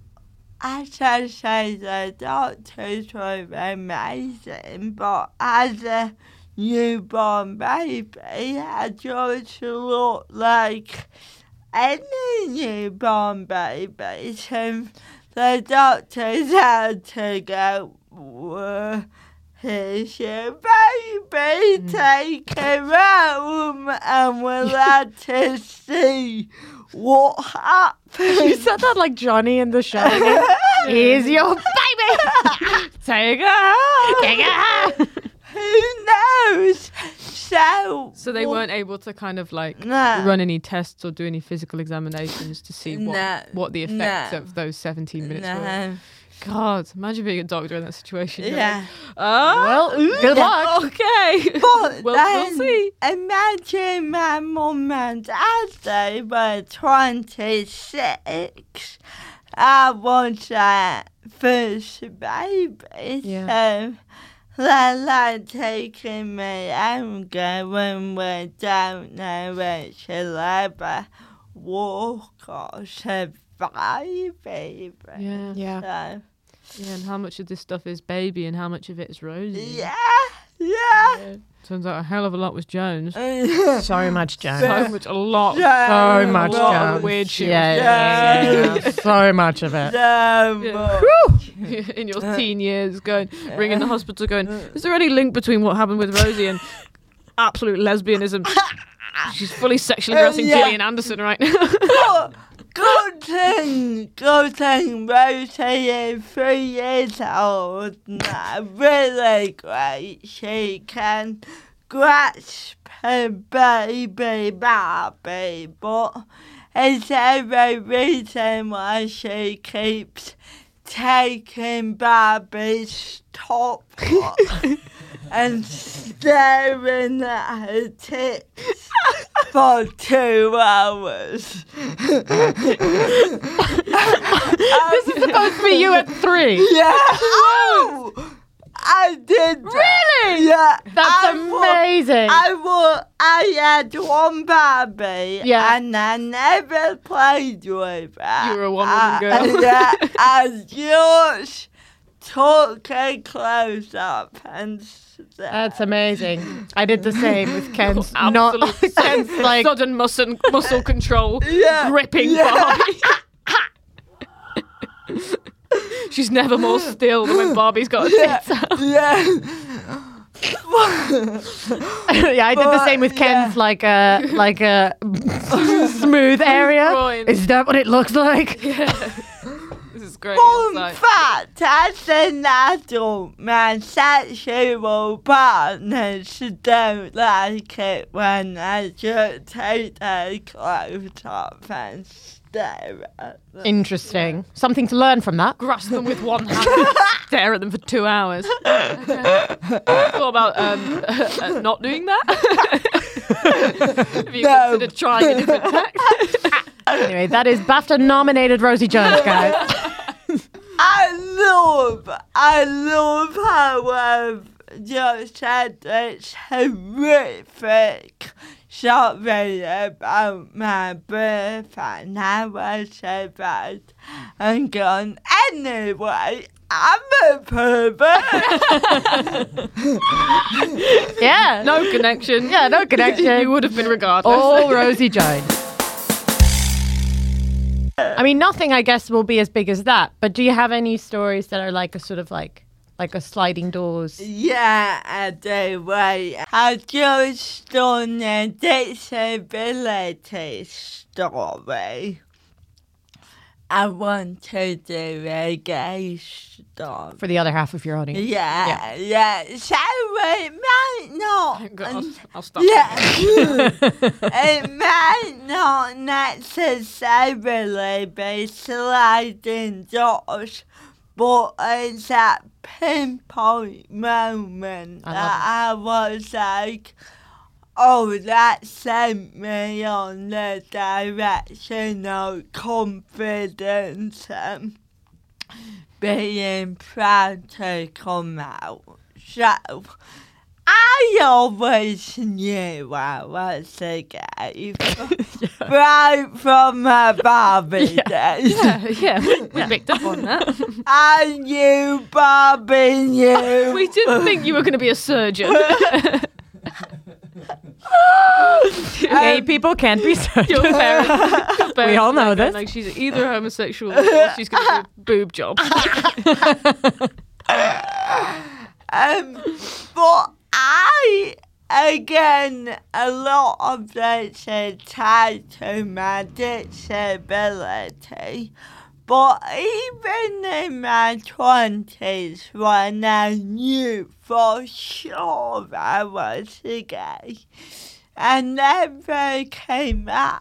as I say, the doctors were amazing, but as a newborn baby, I just looked like any newborn babies, and the doctors had to go, well, here's your baby, take her home, and we'll have to see what happened. You said that like Johnny in The Shining. Here's your baby. Take her home. Take her home. Who knows? So, So they weren't able to kind of like No. run any tests or do any physical examinations to see what, No. what the effects No. of those seventeen minutes were. No. God, imagine being a doctor in that situation. You're Yeah. like, oh, Well, good luck. Okay. But Well, then, we'll see. imagine my mum and dad, they were twenty-six. I was their first baby. Yeah. So they're like taking me home, going, we don't know if she'll ever walk or survive even. Yeah. Yeah. So, Yeah, and how much of this stuff is baby and how much of it is Rosie? yeah, yeah. Turns out a hell of a lot was Jones. So much Jones. So much, a lot. So So much a lot of Jones. weird shit. Yeah, Yeah. yeah, yeah, yeah. So much of it. So Yeah. much. In your teen years, going, ringing the hospital, going, is there any link between what happened with Rosie and absolute lesbianism? She's fully sexually harassing yeah. Gillian Anderson right now. Good, good thing, good thing Rosie is three years old now. Really great. She can grasp her baby Barbie, but is there a reason why she keeps taking Barbie's top off and staring at her tits for two hours? This is supposed to be you at three. Yeah. Oh, I did. That. Really? Yeah. That's I wa- amazing. I wa- I had one Barbie. Yeah. And I never played with her. You were a one-woman I- girl. Yeah. I just took her clothes up and. That's amazing. I did the same with Ken's. Not Absolute Ken's like sudden muscle, muscle control, Yeah. gripping Yeah. Barbie. She's never more still than when Barbie's got her tits out. Yeah. yeah, I did the same with But, Ken's yeah. like a like a smooth area. Groin. Is that what it looks like? This is great. Fun insight. fact, as an adult, my sexual partners don't like it when I just take their clothes off and stare at them. Interesting. Something to learn from that. Grasp them with one hand and stare at them for two hours. What about um, uh, not doing that? Have you No. considered trying a different tact? Anyway, that is BAFTA nominated Rosie Jones, guys. I love, I love how I've just said it's horrific. Sorry about my birth and how I said that and gone, anyway, I'm a pervert. Yeah. No connection. Yeah, no connection. You would have been regardless. All Rosie Jones. I mean, nothing, I guess, will be as big as that. But do you have any stories that are like a sort of like like a sliding doors. Yeah, I do. Wait, I just done a disability story. I want to do a gay story. For the other half of your audience. Yeah, yeah. So it might not. Thank God. I'll stop. Yeah. It might not necessarily be sliding doors, but it's that pinpoint moment I love that I was like, oh, that sent me on the direction of confidence and being proud to come out. So, I always knew I was a gay, right from my Barbie days. Yeah, yeah, we, we picked up on that. I knew Barbie knew. We didn't think you were going to be a surgeon. Gay people can't be surgeons. Your parents, your parents We all know are this. Like she's either homosexual or she's going to do boob jobs. Um, but I, again, a lot of this is tied to my disability. But even in my twenties, when I knew for sure I was gay, I never came out.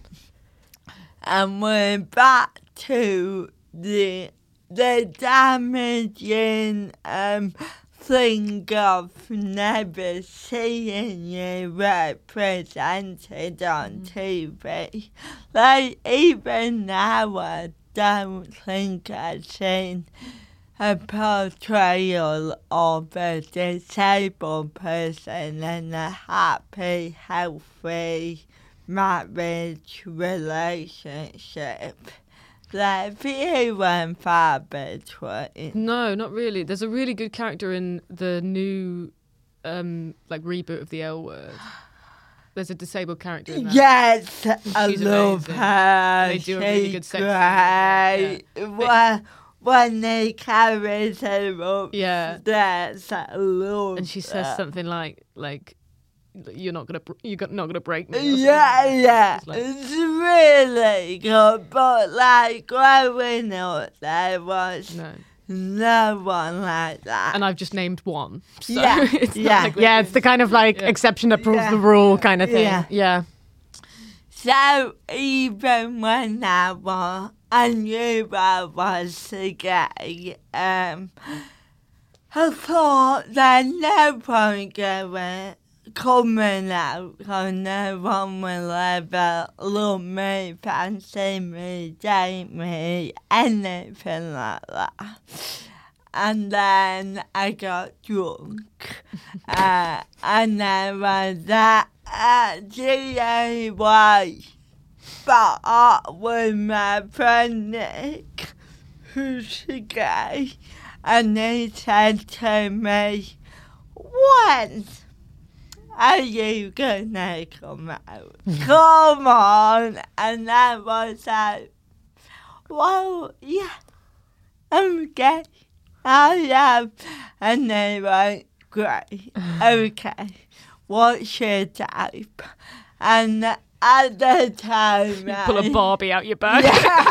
And we're back to the the damaging um thing of never seeing you represented on T V. Like, even now I don't think I've seen a portrayal of a disabled person in a happy, healthy marriage relationship. Like, few and far between. No, not really. There's a really good character in the new, um, like reboot of the L Word. There's a disabled character in that. Yes, I She's love amazing. her. They do a really good She's sex great. scene. When, when they carries her up Yeah. stairs, I love And she says that. something like, like, you're not gonna, br- you're go- not gonna break me. or something. Yeah, yeah, It's like- it's really good. But like growing up, there was No. no one like that. And I've just named one. So Yeah, it's not yeah. like Yeah, it's the kind of like Yeah. exception that proves Yeah. the rule kind of thing. Yeah. Yeah. So even when I was, I knew I was gay. Um, I thought there's no point going coming out, because no one will ever love me, fancy me, date me, anything like that. And then I got drunk, uh, and I was at a G A Y bar with my friend Nick, who's gay, and he said to me, when are you gonna come out? Come on! And I was like, well, yeah, I'm gay. I am. And they went, great, okay, what's your type? And at the time, You pull a I- Barbie out your bag.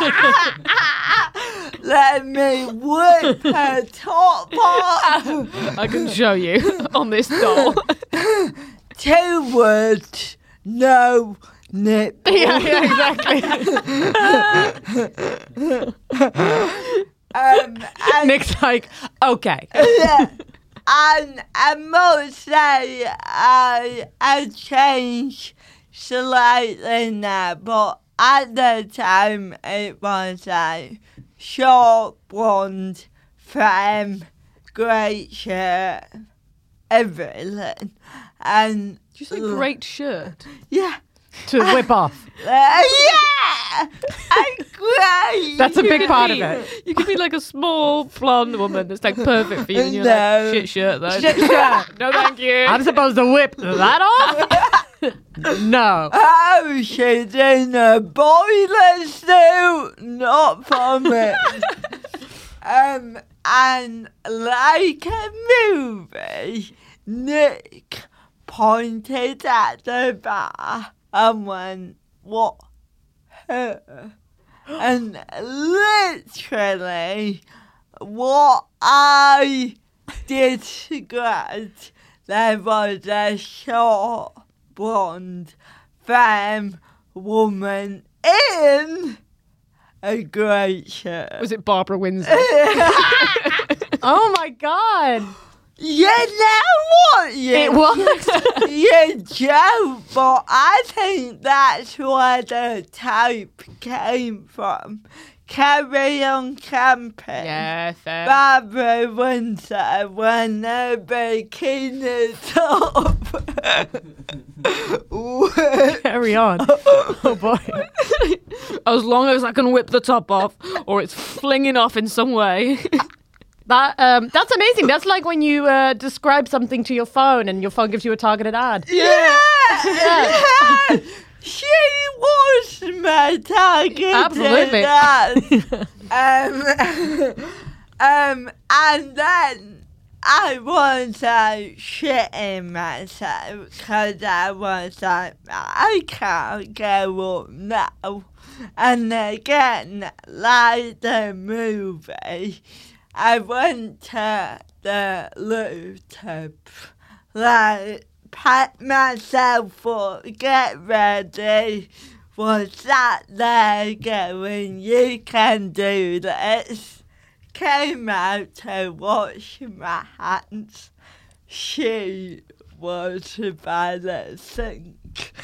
let me whip her top off. I can show you on this doll. Two words, no nipple. Yeah, yeah, exactly. Um, and, Nick's like, okay. yeah, and I must say, I I changed slightly now, but at the time it was like short, blonde, femme, great shirt, everything, and Did you say great shirt? yeah, To whip off. uh, yeah, and great. That's a You big could part be- of it. You could be like a small blonde woman that's like perfect for you, and you're No. like shit shirt though. Shit shirt. No, thank you. I'm supposed to whip that off? No. Oh, she's in a boiler suit, not for me. um, and like a movie, Nick pointed at the bar and went, "What? Her?" And literally, what I described, there was a short, blonde, femme woman in a great shirt. Was it Barbara Windsor? Oh my God. You know what? You It was. You joke, but I think that's where the type came from. Carry On Camping. Yeah, fair. Barbara Windsor when the bikini top. Carry on. Oh boy. As long as I can whip the top off or it's flinging off in some way. That um, that's amazing. That's like when you uh, describe something to your phone and your phone gives you a targeted ad. Yeah, yeah. She was my target. Absolutely. um, um, and then I was like shitting myself because I was like, I can't go up now. And again, like the movie, I went to the loo to, like, pat myself up, get ready, was sat there going, you can do this. Came out to wash my hands. She was by the sink.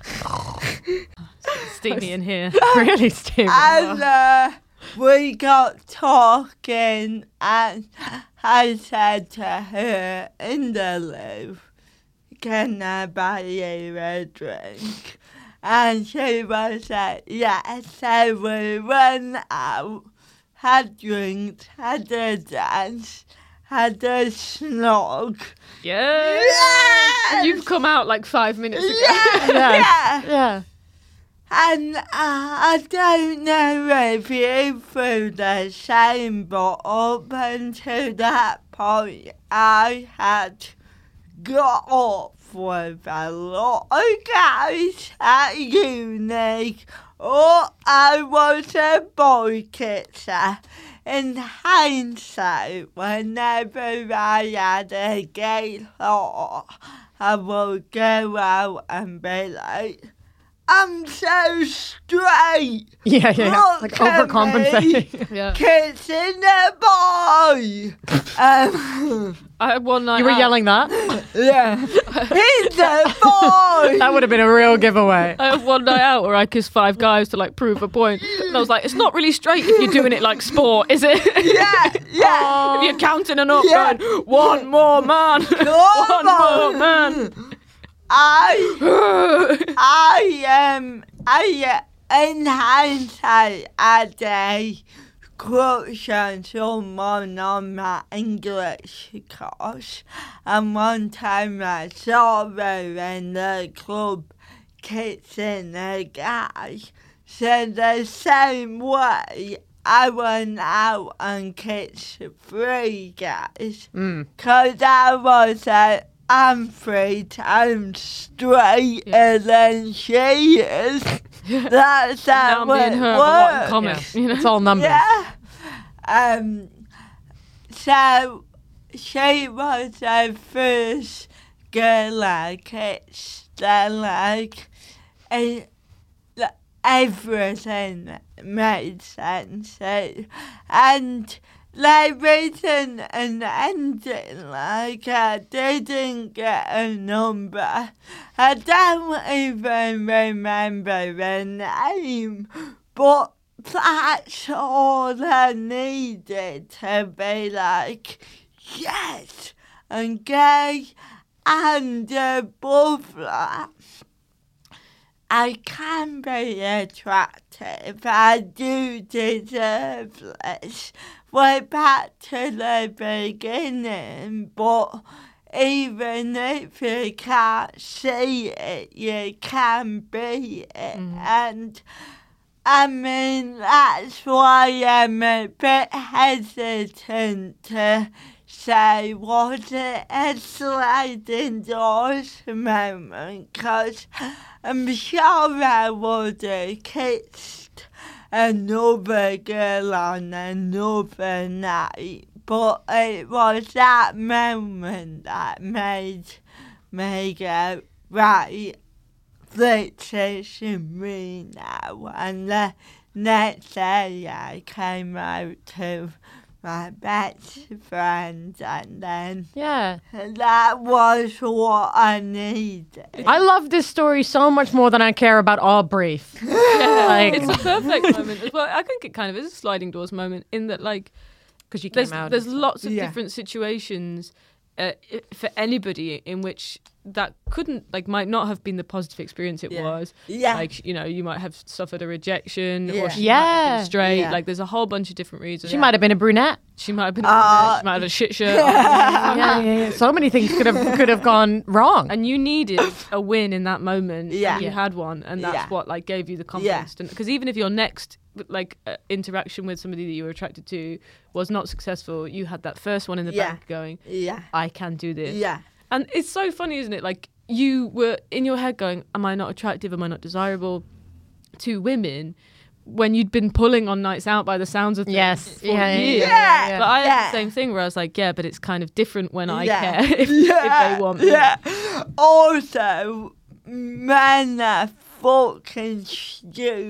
Steamy in here. Really steamy. And uh, we got talking, and I said to her in the loo, can I buy you a drink? And she was like, yes. So we went out, had drinks, had a dance, had a snog. Yeah. Yes! You've come out like five minutes ago. Yeah, Yeah. yeah. Yeah. And uh, I don't know if you feel the same, but up until that point, I had got off with a lot of guys at uni. Oh, I was a boy kisser. In hindsight, whenever I had a gay thought, I would go out and be like, I'm so straight. Yeah, yeah. Look Like at overcompensating. me, Yeah. kissing a boy. um, I had one night You were out. yelling that? yeah, he's a boy. That would have been a real giveaway. I had one night out where I kissed five guys to like prove a point. And I was like, it's not really straight if you're doing it like sport, is it? Yeah, yeah. If you're counting and up, Yeah. going, one more man. Come one on. more man. I, I, um, I, uh, in hindsight, had a crush on someone on my English course, and one time I saw her in the club kissing a guy. So the same way, I went out and kissed three guys, because I was like, I'm three times straighter than she is. That's Now how me it and her have a lot in works. common. You know? It's all numbers. Yeah. Um. So she was the first girl I kissed. Then like, it, everything made sense, and like written and ending, like I didn't get a number. I don't even remember the name, but that's all I needed to be like, yes, and gay, and above that, I can be attractive. I do deserve this. We're back to the beginning, but even if you can't see it, you can be it. Mm. And I mean, that's why I'm a bit hesitant to say, was it a sliding doors moment? Because I'm sure I would have kissed another girl on another night. But it was that moment that made me go, right, this is me now. And the next day I came out to my best friend, and then Yeah. that was what I needed. I love this story so much more than I care about our brief. Yeah, Like- it's a perfect moment as well. I think it kind of is a sliding doors moment in that, like, Because you came there's out. there's and- lots of Yeah. different situations uh, i- for anybody in which that couldn't, like, might not have been the positive experience it Yeah. was. Yeah. Like, you know, you might have suffered a rejection, Yeah. or she might have Yeah. been straight. Yeah. Like, there's a whole bunch of different reasons. She might have been a brunette. She might have been. Uh, she might have had a shit shirt. yeah, yeah, yeah. So many things could have could have gone wrong. And you needed a win in that moment. Yeah. And you Yeah. had one, and that's Yeah. what, like, gave you the confidence. Because even if your next, like, uh, interaction with somebody that you were attracted to was not successful, you had that first one in the Yeah. bank going, Yeah. I can do this. Yeah. And it's so funny, isn't it? Like, you were in your head going, am I not attractive? Am I not desirable to women? When you'd been pulling on nights out by the sounds of things Yes. for Yeah, yeah, years. yeah, yeah, yeah. But I Yeah. had the same thing where I was like, yeah, but it's kind of different when I Yeah. care if, Yeah. if they want me. Yeah. Also, men are fucking stupid.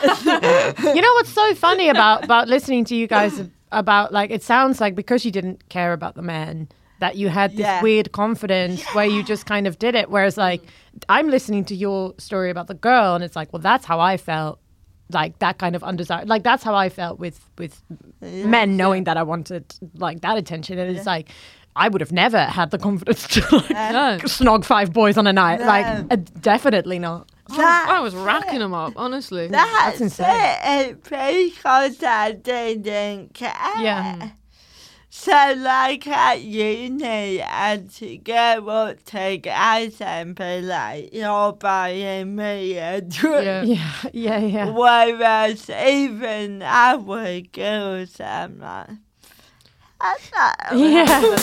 You know what's so funny about about listening to you guys about, like, it sounds like because you didn't care about the man that you had this Yeah. weird confidence where you just kind of did it. Whereas, like, I'm listening to your story about the girl, and it's like, well, that's how I felt. Like, that kind of undesired, like, that's how I felt with with men, knowing that I wanted, like, that attention. And it's like, I would have never had the confidence to, like, No. snog five boys on a night. No. Like, uh, definitely not. I was racking them up, honestly. That's insane. it, because I didn't care. Yeah. So, like, at uni, I had to go up to guys and be like, you're buying me a drink. Yeah. Yeah, yeah, yeah. Whereas even our girls, I'm like, that's not. Yeah.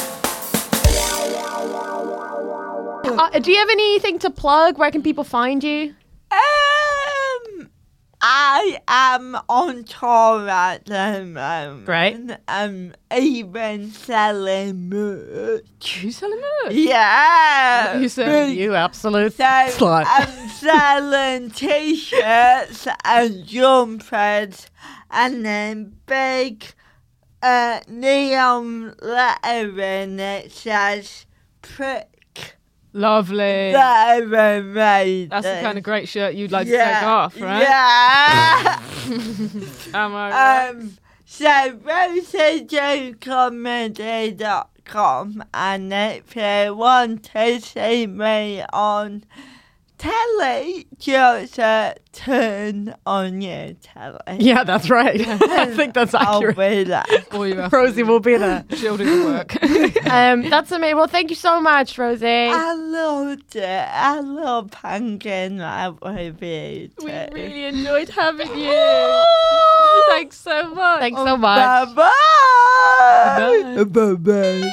uh, do you have anything to plug? Where can people find you? Um, I am on tour at the moment. Great. I'm even selling merch. You selling merch? Yeah. You selling? You absolute So slut. I'm selling t-shirts and jumpers, and then big uh, neon lettering that says prick. Lovely. They're amazing. That's the kind of great shirt you'd like yeah. to take off, right? Yeah. Am I right? um. So rosie joe comedy dot com, and if you want to see me on telly, just uh, turn on your telly. Yeah, that's right. I think that's I'll accurate. be there. Or you have Rosie will be there. shielding the work. Um, that's amazing. Well, thank you so much, Rosie. I loved it. I love hanging out with you. We too. really enjoyed having you. Thanks so much. Thanks so much. Bye bye. Bye. Bye bye.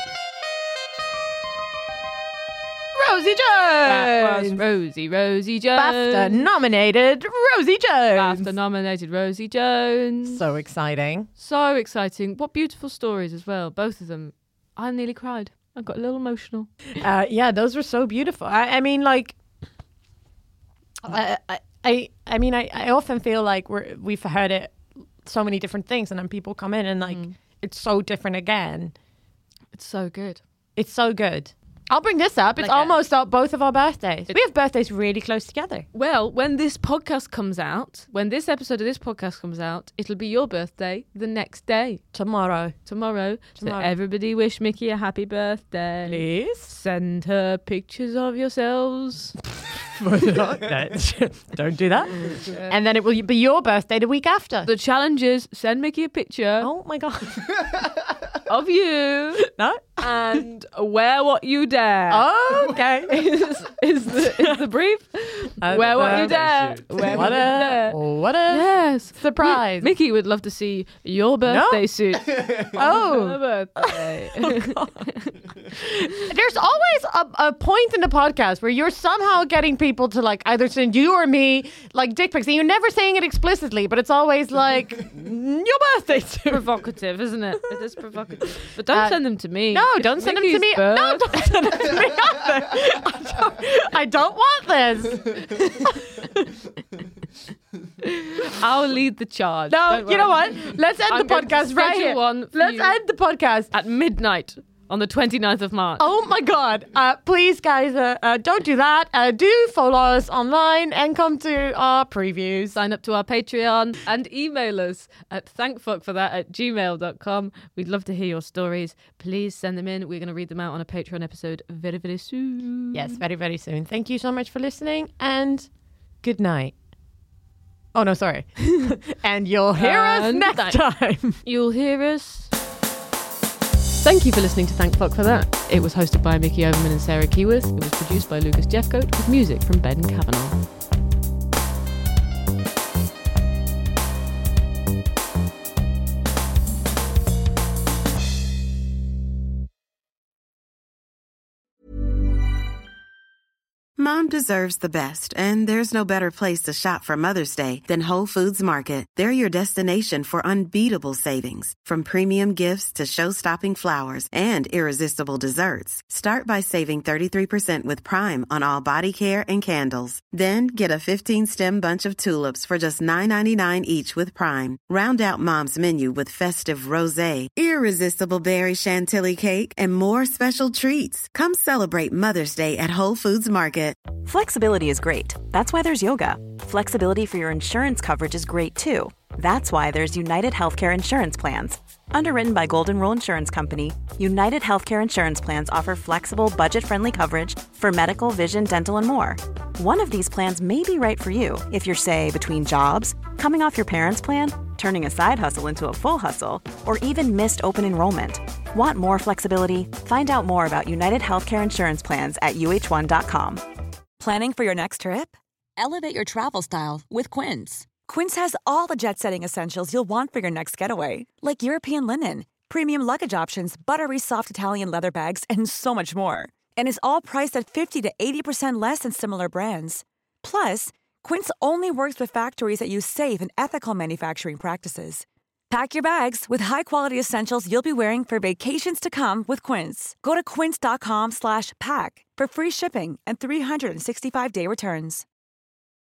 Rosie That was Jones. Rosie, Rosie Jones. BAFTA nominated Rosie Jones. BAFTA nominated Rosie Jones. So exciting. So exciting. What beautiful stories as well. Both of them. I nearly cried. I got a little emotional. Uh, yeah, those were so beautiful. I, I mean, like, I, I, I, I mean, I, I often feel like we're, we've heard it so many different things, and then people come in and like it's so different again. It's so good. It's so good. I'll bring this up. It's Like, uh, almost our, both of our birthdays. We have birthdays really close together. Well, when this podcast comes out, when this episode of this podcast comes out, it'll be your birthday the next day. Tomorrow. Tomorrow. Tomorrow. So everybody wish Mickey a happy birthday. Please. Send her pictures of yourselves. Don't do that. And then it will be your birthday the week after. The challenge is send Mickey a picture Oh my God. of you No? and wear what you dare. Okay. is, is, the, is the brief. Uh, wear what uh, you dare. Wear What what you dare. a, what a Yes. surprise. Mi- Mickey would love to see your birthday No. suit. Oh. Your birthday. There's always a, a point in the podcast where you're somehow getting people to like either send you or me like dick pics, and you're never saying it explicitly, but it's always like your birthday suit. Provocative, isn't it? It is provocative. But don't Uh, send them to me. No, It's don't send them to Mickey's me. birth. No, don't send them to me either. I don't, I don't want this. I'll lead the charge. No, Don't you know worry. what? Let's end I'm the going to podcast right schedule here. one for Let's you. end the podcast. At midnight on the twenty-ninth of March. Oh my God. Uh, please, guys, uh, uh, don't do that. Uh, do follow us online and come to our previews. Sign up to our Patreon and email us at thankfuckforthat at gmail dot com. We'd love to hear your stories. Please send them in. We're going to read them out on a Patreon episode very, very soon. Yes, very, very soon. Thank you so much for listening and good night. Oh, no, sorry. And you'll hear And us next night. time. You'll hear us. Thank you for listening to Thank Fuck for That. It was hosted by Mickey Overman and Sarah Keyworth. It was produced by Lucas Jeffcoat with music from Ben Kavanagh. Mom deserves the best, and there's no better place to shop for Mother's Day than Whole Foods Market. They're your destination for unbeatable savings, from premium gifts to show-stopping flowers and irresistible desserts. Start by saving thirty-three percent with Prime on all body care and candles. Then get a fifteen-stem bunch of tulips for just nine ninety-nine each with Prime. Round out Mom's menu with festive rosé, irresistible berry chantilly cake, and more special treats. Come celebrate Mother's Day at Whole Foods Market. Flexibility is great. That's why there's yoga. Flexibility for your insurance coverage is great too. That's why there's United Healthcare Insurance Plans. Underwritten by Golden Rule Insurance Company, United Healthcare Insurance Plans offer flexible, budget-friendly coverage for medical, vision, dental, and more. One of these plans may be right for you if you're, say, between jobs, coming off your parents' plan, turning a side hustle into a full hustle, or even missed open enrollment. Want more flexibility? Find out more about United Healthcare Insurance Plans at U H one dot com. Planning for your next trip? Elevate your travel style with Quince. Quince has all the jet-setting essentials you'll want for your next getaway, like European linen, premium luggage options, buttery soft Italian leather bags, and so much more. And is all priced at fifty to eighty percent less than similar brands. Plus, Quince only works with factories that use safe and ethical manufacturing practices. Pack your bags with high-quality essentials you'll be wearing for vacations to come with Quince. Go to quince dot com slash pack for free shipping and three sixty-five day returns.